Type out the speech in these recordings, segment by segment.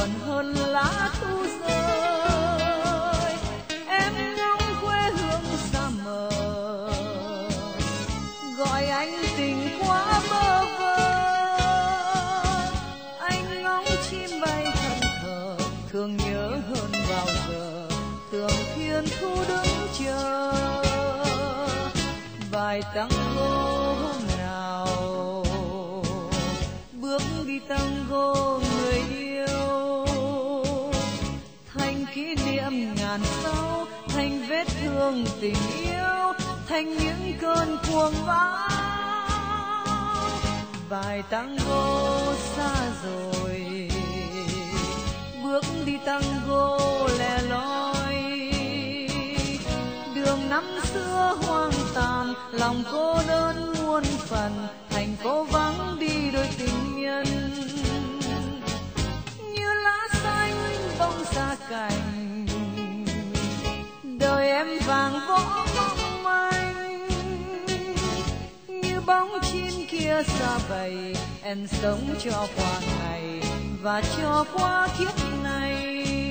buồn hơn lá thu rơi. Em ngóng quê hương xa mờ, gọi anh tình quá bơ vơ. Anh ngóng chim bay thân thờ, thương nhớ hơn bao giờ, tưởng thiên thu đứng chờ. Bài tango hôm nào bước đi tango người yêu, thành kỷ niệm ngàn sau, thành vết thương tình yêu, thành những cơn cuồng bão. Bài tango xa rồi, bước đi tango lẻ loi, đường năm xưa hoang tàn, lòng cô đơn muôn phần, thành phố vắng đi đôi tình nhân. Như lá xanh bông xa cành, đời em vàng võ mong manh. Như bóng chim kia xa bầy, em sống cho qua ngày và cho qua kiếp này.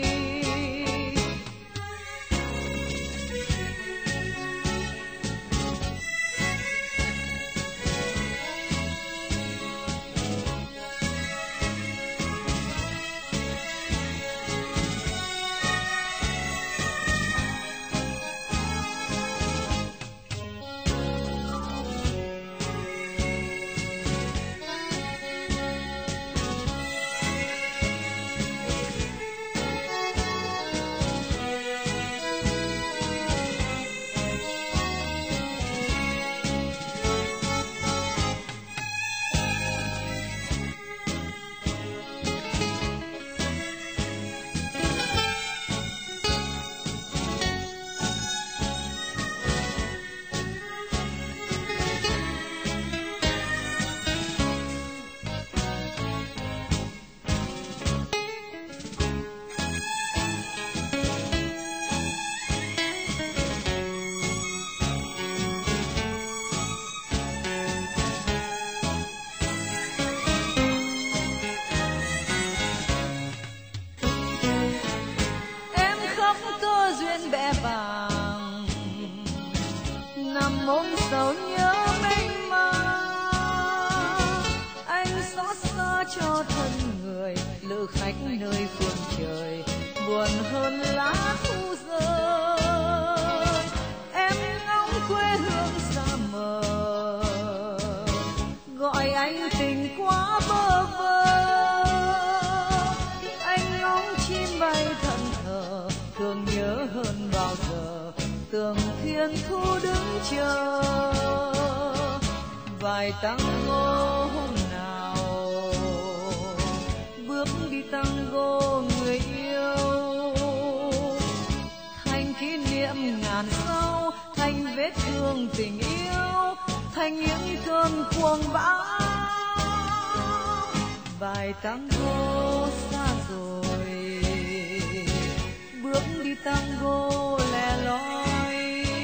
Nằm ôm sầu nhớ mênh mang, anh xót xa cho thân người, lữ khách nơi phương trời, buồn hơn lá thu rơi. Em ngóng quê hương xa mờ, gọi anh tình quá bơ vơ. Anh ngóng chim bay thân thờ, thương nhớ hơn bao giờ, tưởng thiên thu đứng chờ. Vài tango hôm nào bước đi tango người yêu, thành kỷ niệm ngàn sau, thành vết thương tình yêu, thành những cơn cuồng bão. Vài tango xa rồi, bước đi tango lẻ loi,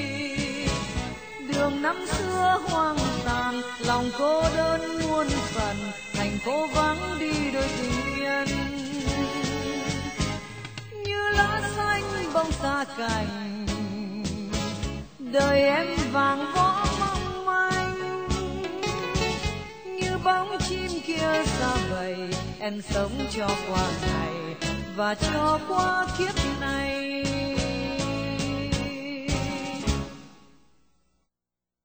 đường năm xưa hoang tàn, lòng cô đơn muôn phần, thành phố vắng đi đôi tình nhân. Như lá xanh bông xa cành, đời em vàng võ mong manh. Như bóng chim kia xa bầy, em sống cho qua ngày và cho qua kiếp này.